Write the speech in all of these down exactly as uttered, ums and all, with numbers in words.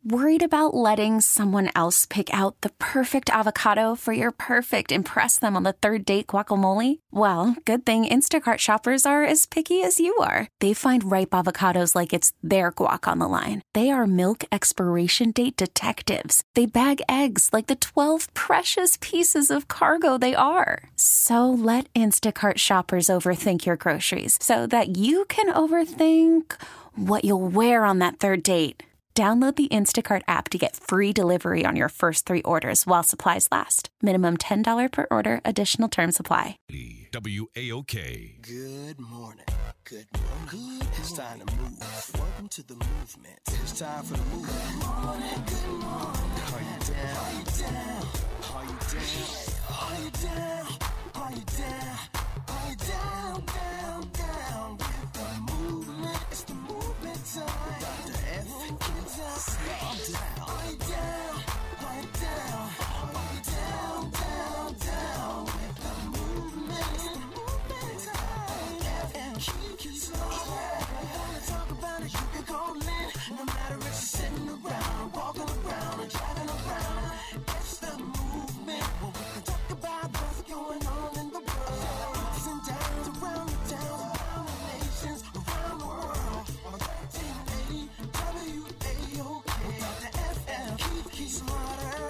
Worried about letting someone else pick out the perfect avocado for your perfect impress them on the third date guacamole? Well, good thing Instacart shoppers are as picky as you are. They find ripe avocados like it's their guac on the line. They are milk expiration date detectives. They bag eggs like the twelve precious pieces of cargo they are. So let Instacart shoppers overthink your groceries so that you can overthink what you'll wear on that third date. Download the Instacart app to get free delivery on your first three orders while supplies last. Minimum ten dollars per order. Additional terms apply. W A O K. Good morning. Good morning. Good. It's time to move. Welcome to the movement. It's time for the movement. Good morning. Good morning. Are you down? Are you down? Are you down? Are you down? Are you down? Are you down? Down, down. With the movement. It's the movement time. Doctor F. Slow down. Are you down? Are you down? Are you down? Down, down. With the movement. It's the movement time. F M keep you slow. Wanna talk about it? You can call in. No matter if you're sitting around, walking around, or driving around. It's the movement. Well, we can talk about what's going on in the world. Ups and downs around the towns, around the nations, around the world. On thirteen eighty W A O K. The F M keep keep smarter.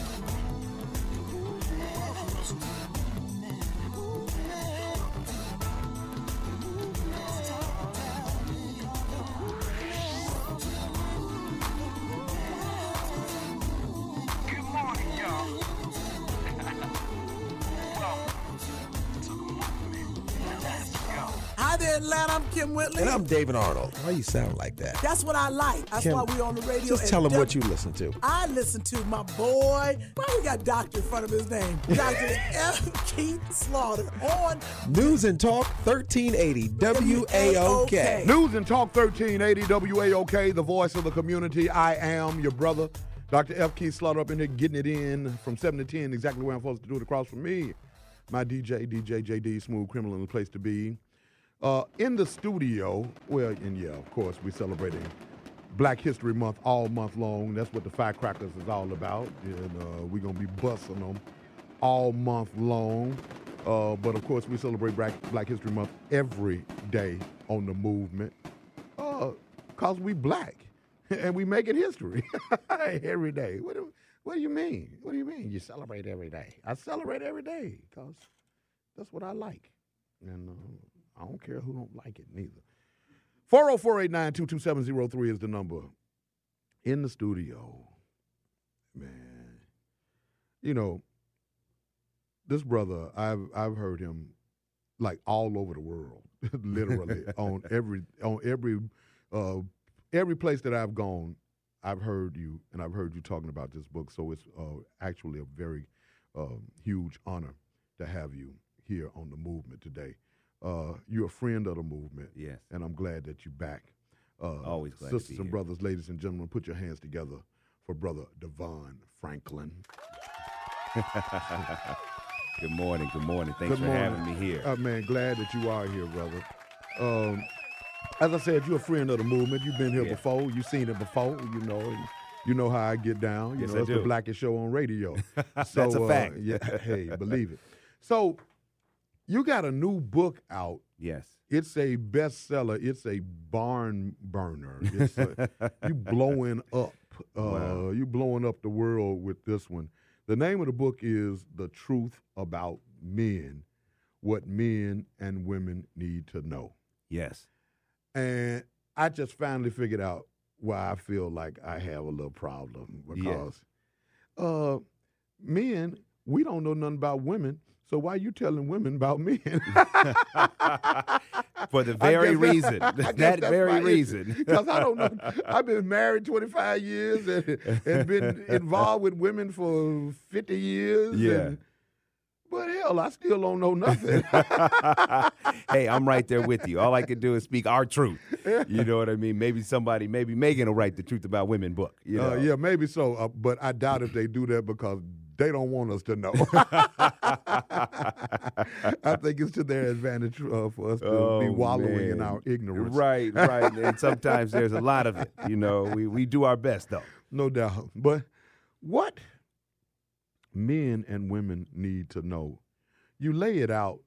Good morning, y'all. Hi there, Atlanta. I'm Kim Whitley. And I'm David Arnold. Why you sound like that? That's what I like. That's Kim, why we on the radio. Just And tell them Def- what you listen to. I listen to my boy. Why you got doctor in front of his name? Doctor F. Keith Slaughter on News and Talk thirteen eighty W A O K. News and Talk thirteen eighty W A O K, the voice of the community. I am your brother, Doctor F. Keith Slaughter, up in here getting it in from seven to ten, exactly where I'm supposed to do it. Across from me, my D J, D J J D, Smooth Criminal, in the place to be. Uh, in the studio, well, and yeah, of course, we're celebrating Black History Month all month long. That's what the Firecrackers is all about. And uh, we're going to be busting them all month long. Uh, but, of course, we celebrate Black, Black History Month every day on the movement because uh, we black and we making history every day. What do, what do you mean? What do you mean you celebrate every day? I celebrate every day because that's what I like. And uh, I don't care who don't like it neither. four oh four, eight nine two, two seven oh three is the number. In the studio, man, you know, this brother, I've I've heard him like all over the world, literally on every on every uh, every place that I've gone. I've heard you, and I've heard you talking about this book. So it's uh, actually a very uh, huge honor to have you here on the movement today. Uh, you're a friend of the movement. Yes. And I'm glad that you're back. Uh, Always glad Sisters to be and here. brothers, ladies and gentlemen, put your hands together for Brother Devon Franklin. Good morning. Good morning. Thanks Good for morning. having me here. Uh, man, glad that you are here, brother. Um, as I said, you're a friend of the movement. You've been here Yeah. before. You've seen it before, you know. And you know how I get down. You Yes, know, I it's the do. blackest show on radio. That's So, a fact. Uh, yeah, hey, believe it. So you got a new book out. Yes. It's a bestseller. It's a barn burner. It's a, you blowing up. Uh, Wow. You blowing up the world with this one. The name of the book is The Truth About Men, What Men and Women Need to Know. Yes. And I just finally figured out why I feel like I have a little problem because uh, men, we don't know nothing about women. So why you telling women about men? For the I very guess reason. I guess that that's very my reason. Because I don't know. I've been married twenty-five years and, and been involved with women for fifty years. Yeah. And, but hell, I still don't know nothing. Hey, I'm right there with you. All I can do is speak our truth. You know what I mean? Maybe somebody, maybe Megan will write the Truth About Women book. You know? Uh, yeah, maybe so. Uh, but I doubt if they do that because they don't want us to know. I think it's to their advantage uh, for us to Oh, be wallowing in man. our ignorance. Right, right. And sometimes there's a lot of it. You know, we, we do our best, though. No doubt. But what men and women need to know, you lay it out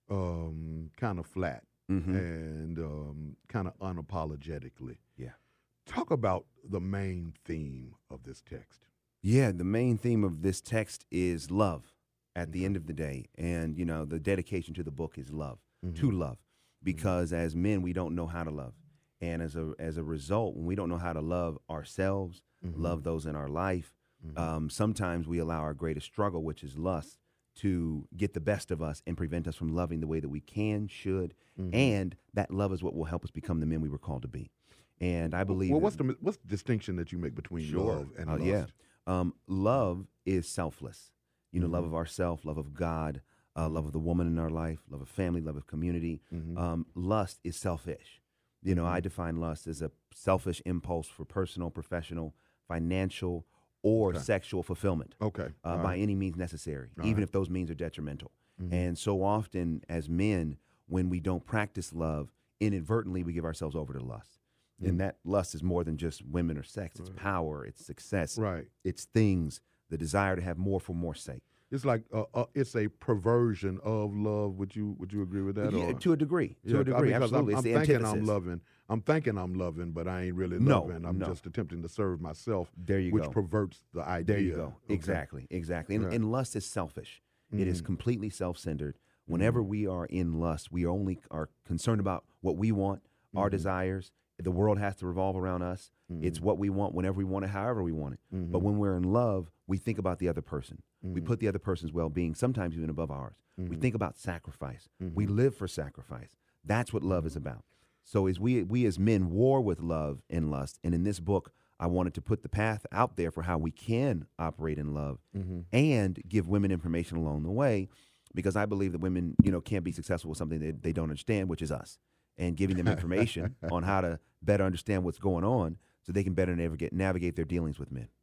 um, kind of flat Mm-hmm. and um, kind of unapologetically. Yeah. Talk about the main theme of this text. Yeah, the main theme of this text is love at the end of the day. And, you know, the dedication to the book is love, Mm-hmm. to love. Because as men, we don't know how to love. And as a as a result, when we don't know how to love ourselves, Mm-hmm. love those in our life, um, sometimes we allow our greatest struggle, which is lust, to get the best of us and prevent us from loving the way that we can, should, Mm-hmm. and that love is what will help us become the men we were called to be. And I believe. Well, that- what's the what's the distinction that you make between love and Uh, lust? yeah. Um, love is selfless. You know, Mm-hmm. love of ourself, love of God, uh, love of the woman in our life, love of family, love of community. Mm-hmm. Um, lust is selfish. You know, I define lust as a selfish impulse for personal, professional, financial, or Okay. sexual fulfillment Okay. uh, All by right. any means necessary, All even right. if those means are detrimental. Mhm. And so often as men, when we don't practice love, inadvertently we give ourselves over to lust. Mm. And that lust is more than just women or sex. It's power, it's success, Right. it's things, the desire to have more for more's sake. It's like uh, uh, it's a perversion of love. Would you would you agree with that? Yeah, or? to a degree, to Yeah, a degree, because absolutely. I'm, it's I'm the thinking antithesis. I'm loving. I'm thinking I'm loving, but I ain't really No, loving. I'm no. just attempting to serve myself. There you which go. perverts the idea. There you go. Okay. Exactly, exactly. And, Yeah. and lust is selfish. It is Mhm. completely self-centered. Whenever we are in lust, we only are concerned about what we want, our Mm-hmm. desires. The world has to revolve around us. It's what we want whenever we want it, however we want it. Mm-hmm. But when we're in love, we think about the other person. We put the other person's well-being, sometimes even above ours. Mm-hmm. We think about sacrifice. We live for sacrifice. That's what love is about. So as we we as men war with love and lust, and in this book, I wanted to put the path out there for how we can operate in love Mm-hmm. and give women information along the way, because I believe that women, you know, can't be successful with something that they don't understand, which is us, and giving them information on how to better understand what's going on so they can better navigate navigate their dealings with men.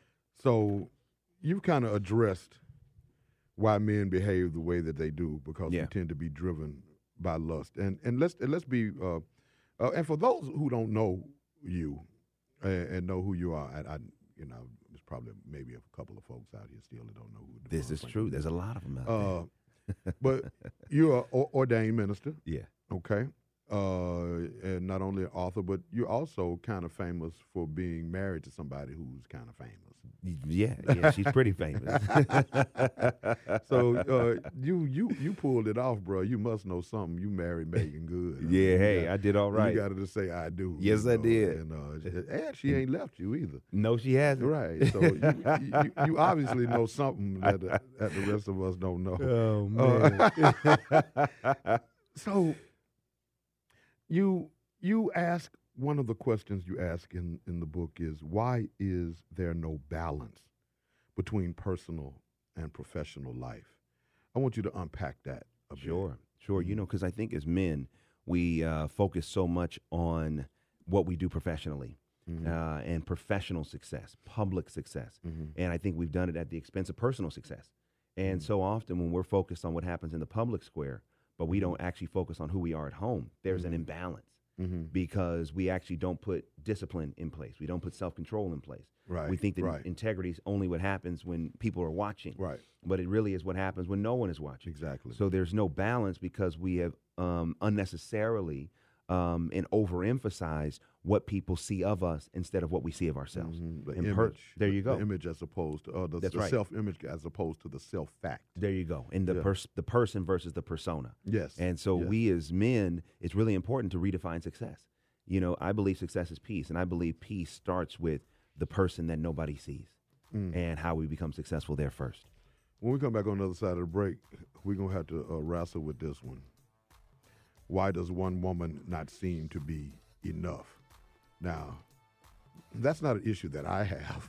So you've kind of addressed why men behave the way that they do, because Yeah. we tend to be driven by lust. And and let's and let's be uh, uh, and for those who don't know you and, and know who you are, I, I you know there's probably maybe a couple of folks out here still that don't know who. This Devon is Franklin true. There's a lot of them out Uh, but you're an or- ordained minister, there. Yeah. okay? Uh, and not only an author, but you're also kind of famous for being married to somebody who's kind of famous. Yeah, yeah, she's pretty famous. So uh, you you you pulled it off, bro. You must know something. You married Megan Good. I Yeah, you hey, got- I did all right. You got to just say I do. Yes, you I know, did. And, uh, and she ain't left you either. No, she hasn't. Right. So you, you, you obviously know something that, uh, that the rest of us don't know. Oh man. Uh, so you you ask, one of the questions you ask in, in the book is, why is there no balance between personal and professional life? I want you to unpack that a bit. Sure, sure. You know, because I think as men, we uh, focus so much on what we do professionally Mhm. uh, and professional success, public success. Mhm. And I think we've done it at the expense of personal success. And Mm-hmm. so often when we're focused on what happens in the public square, but we don't actually focus on who we are at home, there's an imbalance Mhm. because we actually don't put discipline in place. We don't put self-control in place. Right. We think that right. integrity is only what happens when people are watching. Right. But it really is what happens when no one is watching. Exactly. So there's no balance because we have um, unnecessarily um, and overemphasized what people see of us instead of what we see of ourselves. Mhm. The And image. per- there you the- go. The image as opposed to uh, the, That's the right. self-image as opposed to the self-fact. There you go. And the Yeah. pers- the person versus the persona. Yes. And so yes. we as men, it's really important to redefine success. You know, I believe success is peace, and I believe peace starts with the person that nobody sees Mm. and how we become successful there first. When we come back on the other side of the break, we're going to have to uh, wrestle with this one. Why does one woman not seem to be enough? Now, that's not an issue that I have,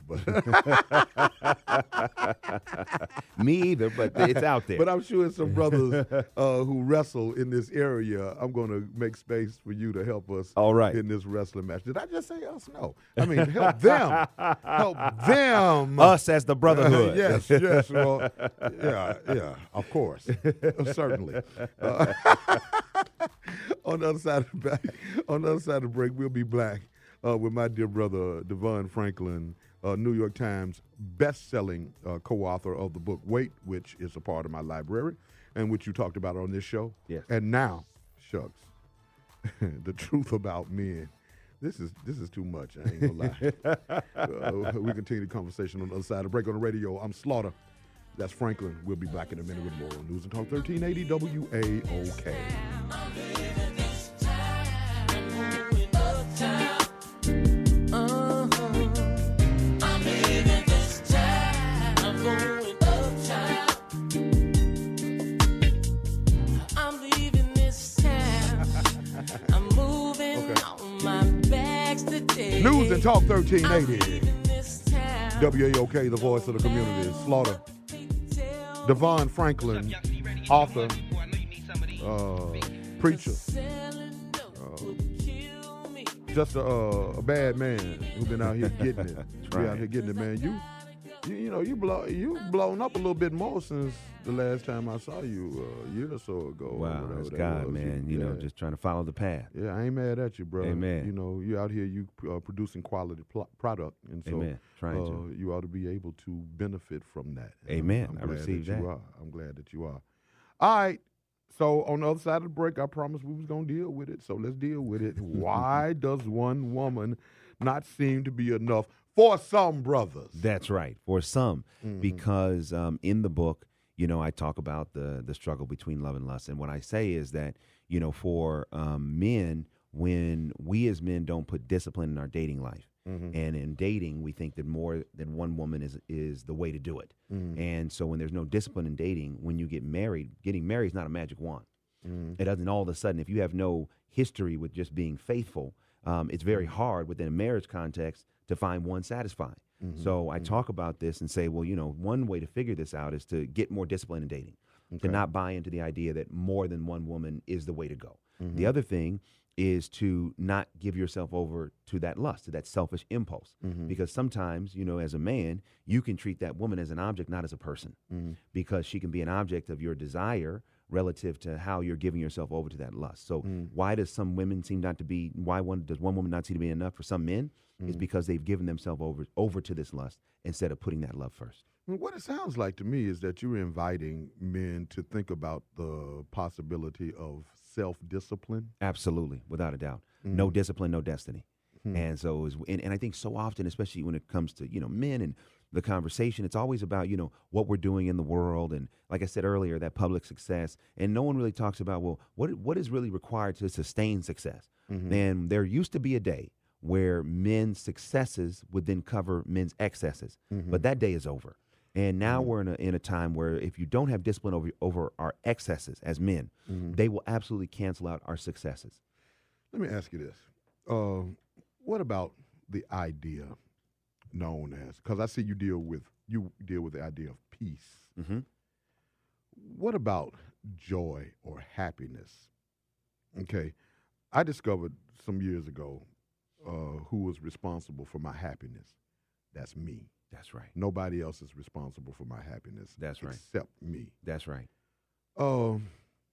but Me either, but it's out there. but I'm sure some brothers uh, who wrestle in this area. I'm going to make space for you to help us All right. in this wrestling match. Did I just say us? No. I mean, help them. Help them. Us as the brotherhood. yes, yes. Well, yeah, yeah, of course. Certainly. Uh, on the other side of the back, on the other side of the break, we'll be back uh, with my dear brother, Devon Franklin, uh, New York Times best-selling uh, co-author of the book Wait, which is a part of my library and which you talked about on this show. Yes. And now, shucks, the truth about men. This is this is too much. I ain't gonna lie. uh, we continue the conversation on the other side of the break on the radio. I'm Slaughter. That's Franklin. We'll be back in a minute with more News and Talk thirteen eighty W A O K. News and Talk thirteen eighty. W A O K, the voice of the community. Slaughter. Devon Franklin, author, uh, preacher, uh, just a, uh, a bad man who's been out here getting it. right. Be out here getting it, man. You, you, you know, you blow, you blown up a little bit more since the last time I saw you uh, a year or so ago. Wow, that's God, man. You, you know, yeah. just trying to follow the path. Yeah, I ain't mad at you, bro. Amen. You know, you out here, you uh, producing quality pl- product, and so Amen. Trying uh, to. you ought to be able to benefit from that. Amen. I'm I glad received that. that. You are. I'm glad that you are. All right. So on the other side of the break, I promised we was gonna deal with it. So let's deal with it. Why does one woman not seem to be enough for some brothers? That's right. For some, Mhm. because um, in the book, you know, I talk about the the struggle between love and lust, and what I say is that, you know, for um, men, when we as men don't put discipline in our dating life, Mhm. and in dating, we think that more than one woman is is the way to do it. Mhm. And so when there's no discipline in dating, when you get married, getting married is not a magic wand. Mhm. It doesn't all of a sudden, if you have no history with just being faithful, um, it's very hard within a marriage context to find one satisfying. Mhm. So I talk about this and say, well, you know, one way to figure this out is to get more discipline in dating, Okay. to not buy into the idea that more than one woman is the way to go. Mhm. The other thing is to not give yourself over to that lust, to that selfish impulse. Mhm. Because sometimes, you know, as a man, you can treat that woman as an object, not as a person, Mhm. because she can be an object of your desire relative to how you're giving yourself over to that lust. So Mm. why does some women seem not to be, why one does one woman not seem to be enough for some men? Is because they've given themselves over over to this lust instead of putting that love first. Well, what it sounds like to me is that you're inviting men to think about the possibility of self-discipline. Absolutely, without a doubt. No discipline, no destiny. And so, it was, and, and I think so often, especially when it comes to, you know, men and the conversation, it's always about, you know, what we're doing in the world. And like I said earlier, that public success. And no one really talks about, well, what what is really required to sustain success? Mm-hmm. And there used to be a day where men's successes would then cover men's excesses. Mm-hmm. But that day is over. And now we're in a, in a time where if you don't have discipline over, over our excesses as men, Mm-hmm. they will absolutely cancel out our successes. Let me ask you this. Uh, what about the idea known as, because I see you deal with, you deal with the idea of peace. Mm-hmm. What about joy or happiness? Okay. I discovered some years ago uh, who was responsible for my happiness. That's me. That's right. Nobody else is responsible for my happiness. That's right. Except me. That's right. Um,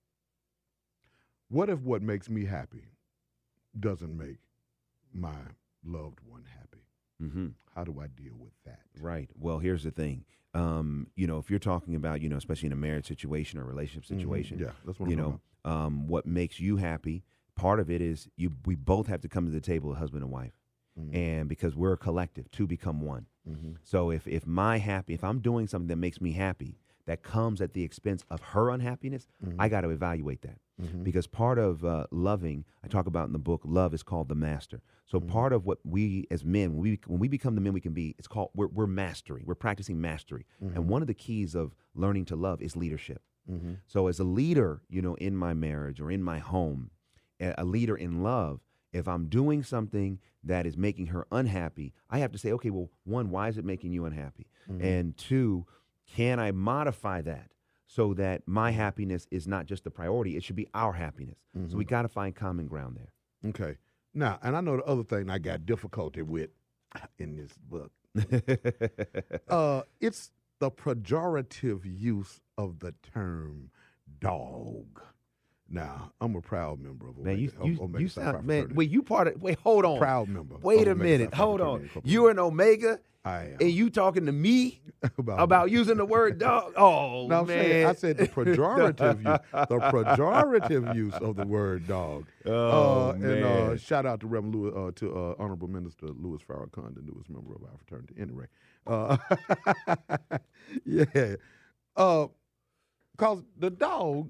what if what makes me happy doesn't make my loved one happy? Mm-hmm. How do I deal with that? Right. Well, here's the thing. Um, you know, if you're talking about, you know, especially in a marriage situation or relationship situation, Yeah, that's what I'm you talking know, um, what makes you happy, part of it is you. We both have to come to the table as husband and wife. Mhm. And because we're a collective, two become one. Mhm. So if if my happy, if I'm doing something that makes me happy, that comes at the expense of her unhappiness, Mhm. I got to evaluate that. Mhm. Because part of uh, loving, I talk about in the book, love is called the master. So Mhm. part of what we as men, when we when we become the men we can be, it's called we're, we're mastery. We're practicing mastery. Mhm. And one of the keys of learning to love is leadership. Mhm. So as a leader, you know, in my marriage or in my home, a a leader in love, if I'm doing something that is making her unhappy, I have to say, okay, well, one, why is it making you unhappy? Mhm. And two, can I modify that so that my happiness is not just the priority, it should be our happiness. So we got to find common ground there. Okay. Now, and I know the other thing I got difficulty with in this book. uh, it's the pejorative use of the term dog. Now, I'm a proud member of Omega. Man, you, you, Omega you Psi Phi sound, man, fraternity. wait, you part of, wait, hold on. Proud member. Wait of a Omega minute, Psi Phi hold on. Fraternity Incorporated. You're an Omega, I am. and you talking to me about, about using the word dog? Oh, no, I'm man. saying, I said the pejorative use, the pejorative use of the word dog. Oh, uh, and man. uh, shout out to Reverend Louis, uh, to uh, Honorable Minister Louis Farrakhan, the newest member of our fraternity. Anyway, uh, yeah, uh, cause the dog.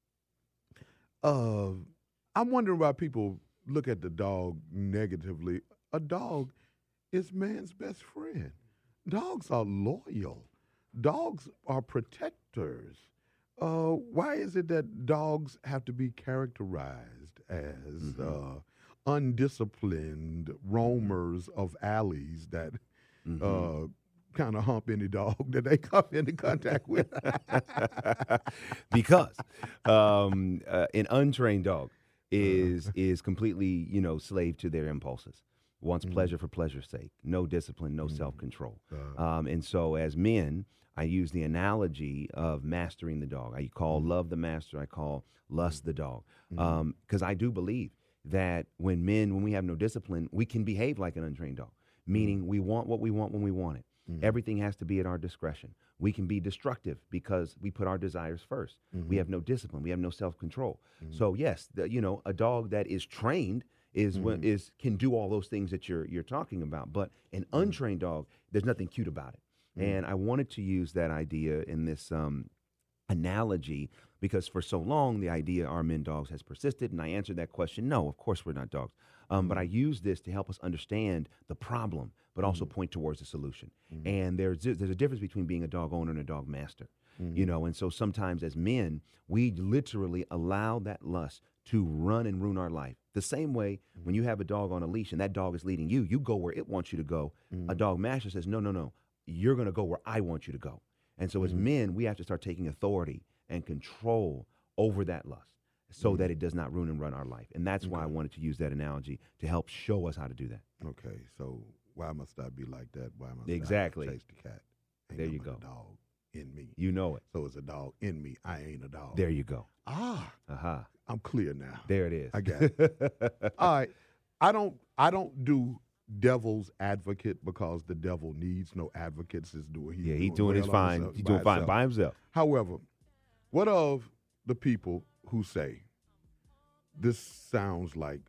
Uh, I'm wondering why people look at the dog negatively. A dog is man's best friend. Dogs are loyal. Dogs are protectors. Uh, why is it that dogs have to be characterized as Mm-hmm. uh, undisciplined roamers of alleys that Mm-hmm. uh, kind of hump any dog that they come into contact with? Because um, uh, an untrained dog is is completely, you know, slave to their impulses. Wants Mm-hmm. pleasure for pleasure's sake. No discipline, no self-control. Uh, Um, and so as men, I use the analogy of mastering the dog. I call Mm-hmm. love the master. I call lust the dog. Because I do believe that when men, when we have no discipline, we can behave like an untrained dog, meaning we want what we want when we want it. Everything has to be at our discretion. We can be destructive because we put our desires first. We have no discipline. We have no self-control. So yes, the, you know, a dog that is trained is when, is can do all those things that you're you're talking about. But an untrained dog, there's nothing cute about it. And I wanted to use that idea in this um, analogy because for so long the idea are men dogs has persisted, and I answered that question. No, of course we're not dogs. Um, but I use this to help us understand the problem, but also point towards the solution. And there's there's a difference between being a dog owner and a dog master. You know, and so sometimes as men, we literally allow that lust to run and ruin our life. The same way when you have a dog on a leash and that dog is leading you, you go where it wants you to go. A dog master says, no, no, no, you're going to go where I want you to go. And so as men, we have to start taking authority and control over that lust so that it does not ruin and run our life. And that's why I wanted to use that analogy to help show us how to do that. Okay, so why must I be like that? Why must Exactly. I chase the cat? Ain't There you nothing but go. a dog in me. You know it. So it's a dog in me. I ain't a dog. There you go. Ah, Aha. I'm clear now. There it is. I got it. All right. I don't I don't do devil's advocate because the devil needs no advocates. Is doing he's Yeah, he's doing, doing his well on fine. himself- He's by doing fine himself. by himself. However, what of the people who say this sounds like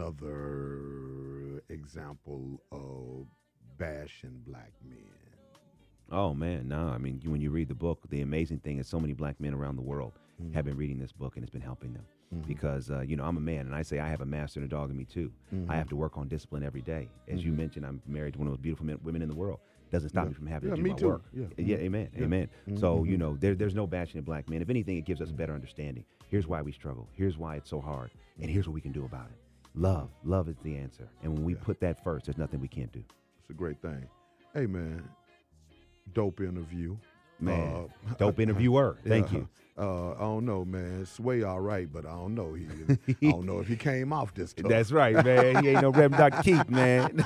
another example of bashing black men? Oh man, no. I mean, you- when you read the book, the amazing thing is so many black men around the world have been reading this book, and it's been helping them. Because uh, you know, I'm a man, and I say I have a master and a dog in me too. I have to work on discipline every day. As you mentioned, I'm married to one of the most beautiful men, women in the world. Doesn't stop Yeah. me from having Yeah, to do me my too. work. Yeah. yeah, amen, Yeah. amen. So you know, there, there's no bashing of black men. If anything, it gives us a better understanding. Here's why we struggle. Here's why it's so hard, and here's what we can do about it. Love, love is the answer. And when we Yeah. put that first, there's nothing we can't do. It's a great thing. Hey man, dope interview. Man, Uh, dope interviewer. Thank yeah. you. Uh, I don't know, man. Sway all right, but I don't know. He, I don't know if he came off this tough. That's right, man. He ain't no Reverend Doctor Keith, man.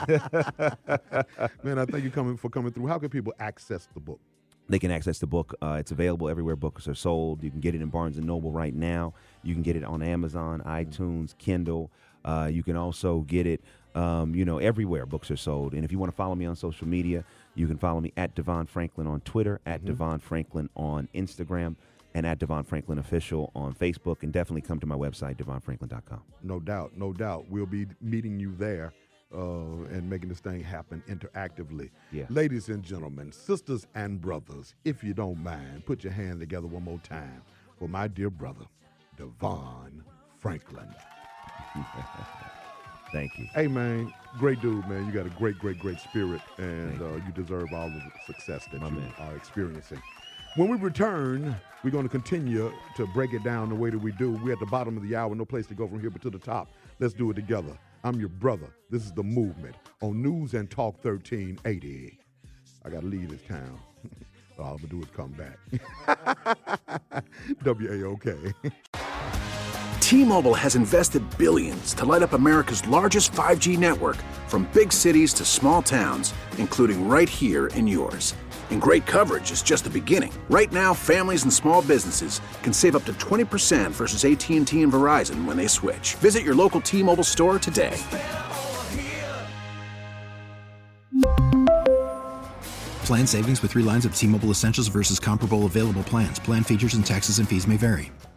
Man, I thank you coming for coming through. How can people access the book? They can access the book. Uh, it's available everywhere books are sold. You can get it in Barnes and Noble right now. You can get it on Amazon, iTunes, Kindle. Uh, you can also get it, um, you know, everywhere books are sold. And if you want to follow me on social media, you can follow me at Devon Franklin on Twitter, at Devon Franklin on Instagram, and at Devon Franklin Official on Facebook. And definitely come to my website, devon franklin dot com. No doubt, no doubt. We'll be meeting you there uh, and making this thing happen interactively. Yeah. Ladies and gentlemen, sisters and brothers, if you don't mind, put your hands together one more time for my dear brother, Devon Franklin. Thank you. Hey, man, great dude, man. You got a great, great, great spirit, and uh, you deserve all of the success that My you man. are experiencing. When we return, we're going to continue to break it down the way that we do. We're at the bottom of the hour, no place to go from here but to the top. Let's do it together. I'm your brother. This is The Movement on News and Talk thirteen eighty. I got to leave this town. All I'm going to do is come back. W A O K. T-Mobile has invested billions to light up America's largest five G network, from big cities to small towns, including right here in yours. And great coverage is just the beginning. Right now, families and small businesses can save up to twenty percent versus A T and T and Verizon when they switch. Visit your local T-Mobile store today. Plan savings with three lines of T-Mobile Essentials versus comparable available plans. Plan features and taxes and fees may vary.